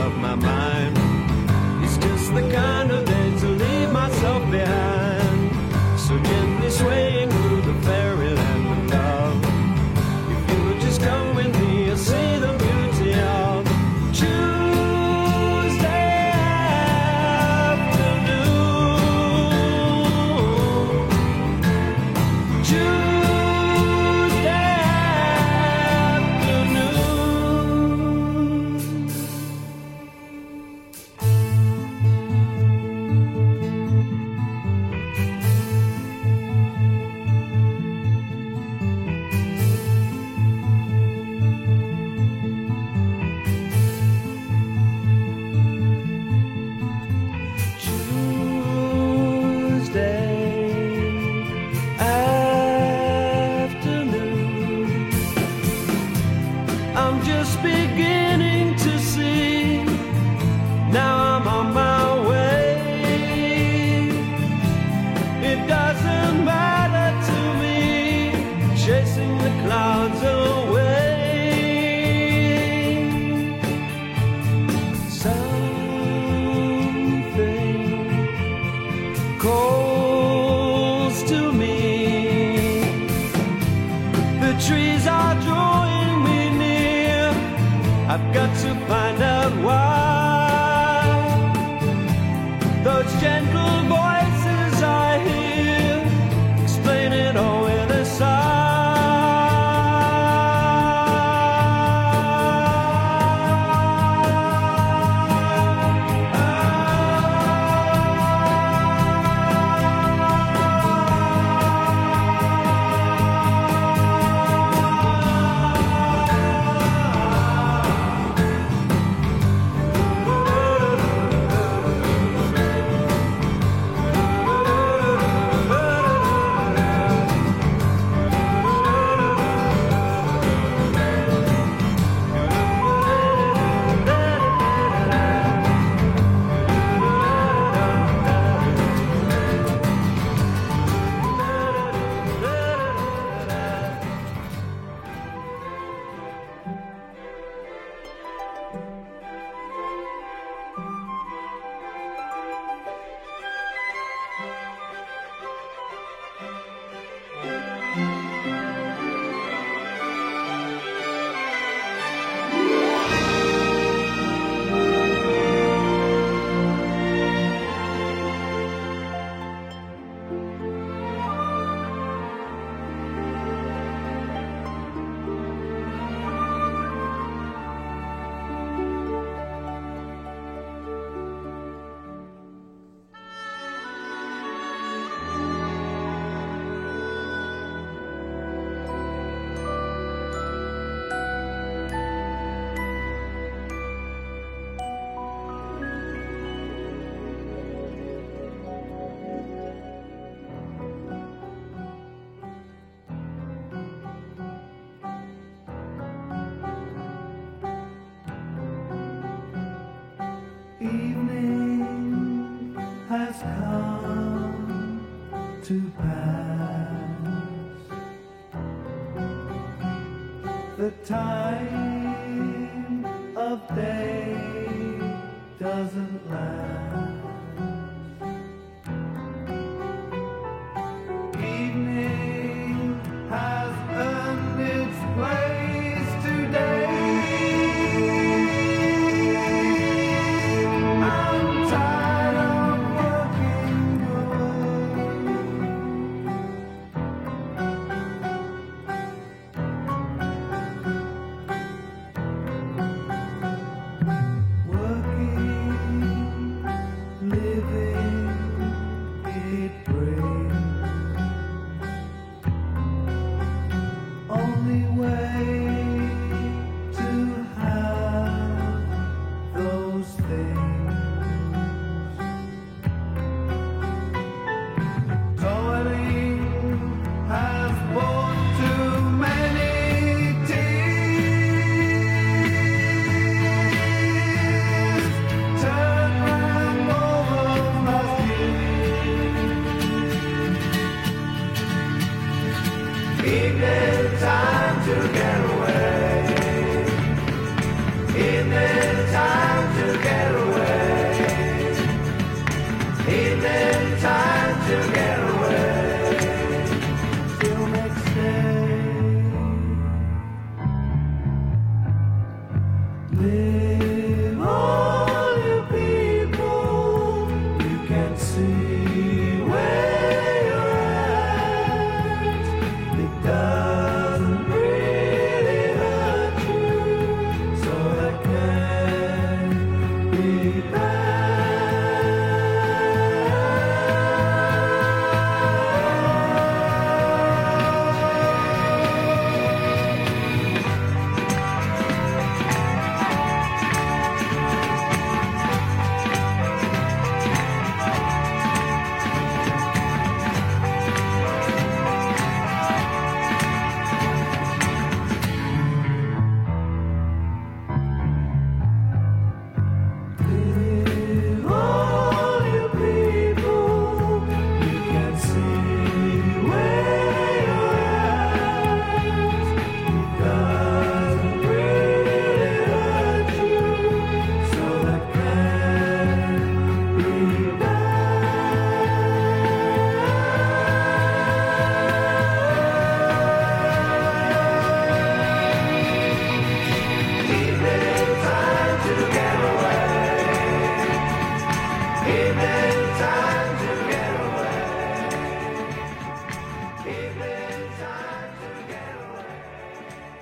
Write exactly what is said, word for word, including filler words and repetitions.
of my mind. It's just the kind of day to leave myself behind, so gently swaying through the fairyland of love. If you would just come with me, you'll see the beauty of Tuesday afternoon. Tuesday I'm just beginning to see. Now I'm on my way. It doesn't matter to me, chasing the clouds away. Something calls to me. The trees are drawing me near. I've got to find out why. Those gentle voices I hear explain it all with a sigh. Evening has come to pass. The time